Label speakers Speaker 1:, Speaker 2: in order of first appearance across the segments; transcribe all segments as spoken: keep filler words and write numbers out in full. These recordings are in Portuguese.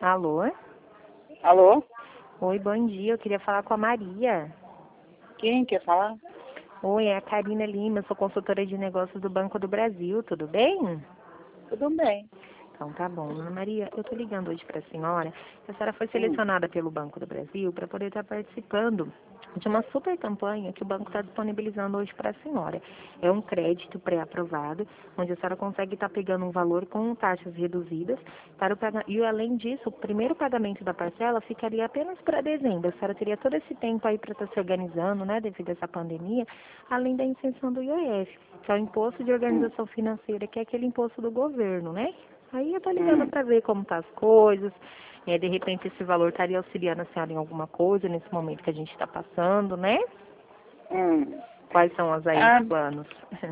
Speaker 1: Alô?
Speaker 2: Alô?
Speaker 1: Oi, bom dia. Eu queria falar com a Maria.
Speaker 2: Quem quer falar?
Speaker 1: Oi, é a Karina Lima. Eu sou consultora de negócios do Banco do Brasil. Tudo bem?
Speaker 2: Tudo bem.
Speaker 1: Então tá bom. Ana Maria, eu tô ligando hoje para a senhora. A senhora foi
Speaker 2: Hum.
Speaker 1: selecionada pelo Banco do Brasil para poder estar participando de uma super campanha que o banco está disponibilizando hoje para a senhora. É um crédito pré-aprovado, onde a senhora consegue estar pegando um valor com taxas reduzidas para o paga- e além disso, o primeiro pagamento da parcela ficaria apenas para dezembro. A senhora teria todo esse tempo aí para estar se organizando, né, devido a essa pandemia, além da isenção do I O F, que é o Imposto de
Speaker 2: Hum.
Speaker 1: Organização Financeira, que é aquele imposto do governo, né? Aí eu tô ligando
Speaker 2: Hum.
Speaker 1: para ver como tá as coisas. É, de repente esse valor estaria auxiliando a senhora em alguma coisa nesse momento que a gente está passando, né?
Speaker 2: Hum.
Speaker 1: Quais são os aí
Speaker 2: Ah,
Speaker 1: os planos?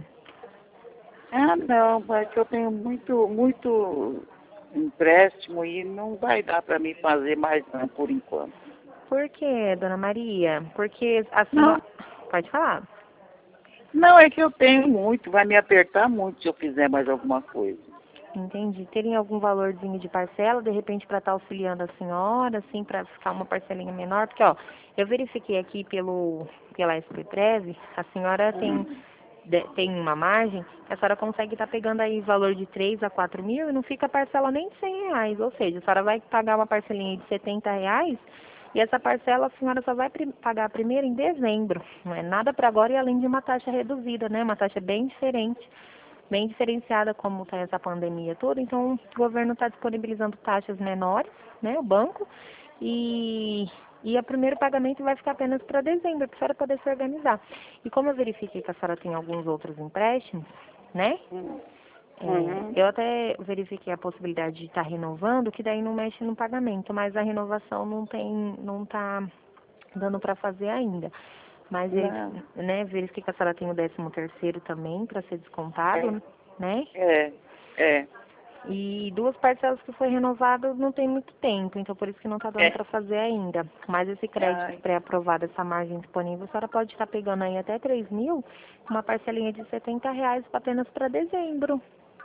Speaker 2: ah, não, porque eu tenho muito, muito empréstimo e não vai dar para mim fazer mais não, por enquanto.
Speaker 1: Por quê, dona Maria? Porque a
Speaker 2: Não,
Speaker 1: senhora... Pode falar.
Speaker 2: não, é que eu tenho muito, vai me apertar muito se eu fizer mais alguma coisa.
Speaker 1: Entendi. Teria algum valorzinho de parcela, de repente, para estar auxiliando a senhora, assim, para ficar uma parcelinha menor? Porque, ó, eu verifiquei aqui pelo, pela S P Prev, a senhora tem,
Speaker 2: Hum.
Speaker 1: de- tem uma margem, que a senhora consegue estar pegando aí valor de três a quatro mil e não fica parcela nem de cem reais. Ou seja, a senhora vai pagar uma parcelinha de setenta reais e essa parcela a senhora só vai pri- pagar primeiro em dezembro. Não é nada para agora e além de uma taxa reduzida, né? Uma taxa bem diferente, bem diferenciada como está essa pandemia toda, então o governo está disponibilizando taxas menores, né, o banco, e, e o primeiro pagamento vai ficar apenas para dezembro, para a senhora poder se organizar. E como eu verifiquei que a senhora tem alguns outros empréstimos, né,
Speaker 2: Hum.
Speaker 1: é,
Speaker 2: Uhum.
Speaker 1: eu até verifiquei a possibilidade de estar renovando, que daí não mexe no pagamento, mas a renovação não tem, não está dando para fazer ainda. Mas
Speaker 2: Não.
Speaker 1: verifi- né, verifiquei que a senhora tem o décimo terceiro também para ser descontado, né?
Speaker 2: É, é,
Speaker 1: E duas parcelas que foi renovado não tem muito tempo, então por isso que não está dando
Speaker 2: é.
Speaker 1: para fazer ainda. Mas esse crédito
Speaker 2: Ai,
Speaker 1: pré-aprovado, essa margem disponível, a senhora pode estar pegando aí até três mil, uma parcelinha de setenta reais apenas para dezembro.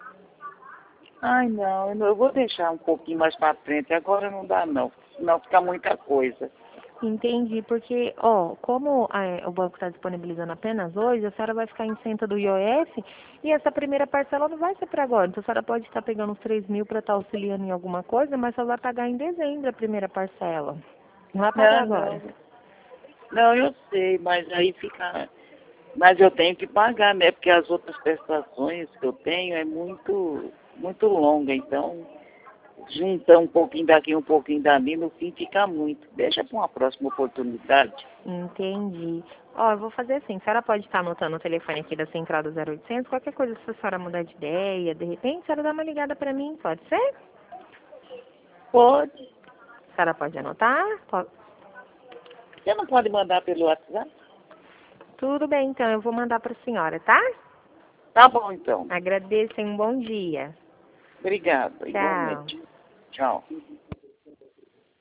Speaker 2: ai não, eu não- eu vou deixar um pouquinho mais para frente, agora não dá não, senão fica muita coisa.
Speaker 1: Entendi, porque, ó, como é, o banco está disponibilizando apenas hoje, a senhora vai ficar isenta do I O F e essa primeira parcela não vai ser para agora. Então a senhora pode estar pegando os três mil para estar auxiliando em alguma coisa, mas só vai pagar em dezembro a primeira parcela. Não vai pagar
Speaker 2: Não,
Speaker 1: agora.
Speaker 2: não, não, eu sei, mas aí fica. Mas eu tenho que pagar, né? Porque as outras prestações que eu tenho é muito, muito longa, então juntar um pouquinho daqui, um pouquinho dali, no fim fica muito. Deixa para uma próxima oportunidade.
Speaker 1: Entendi. Ó, eu vou fazer assim, a senhora pode estar anotando o telefone aqui da central do zero oitocentos, qualquer coisa, se a senhora mudar de ideia, de repente, a senhora dá uma ligada para mim, pode ser?
Speaker 2: Pode.
Speaker 1: A senhora pode anotar? Po-
Speaker 2: Você não pode mandar pelo WhatsApp?
Speaker 1: Tudo bem, então, eu vou mandar para a senhora, tá?
Speaker 2: Tá bom, então.
Speaker 1: Agradeço e um bom dia.
Speaker 2: Obrigada,
Speaker 1: Tchau.
Speaker 2: igualmente. Tchau.